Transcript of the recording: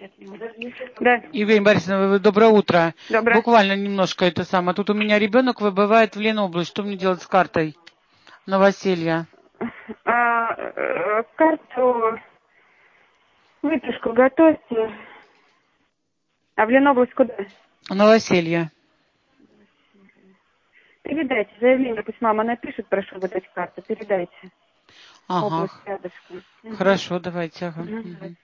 Да. Евгения Борисовна, доброе утро. Доброе. Буквально немножко это самое. Тут у меня ребенок выбывает в Ленобласть. Что мне делать с картой? Новоселья. Карту, выписку готовьте. А в Ленобласть куда? Новоселье. Передайте заявление, пусть мама напишет, прошу выдать карту. Передайте. Ага. Область рядышком. Хорошо, давайте. Ага. Угу.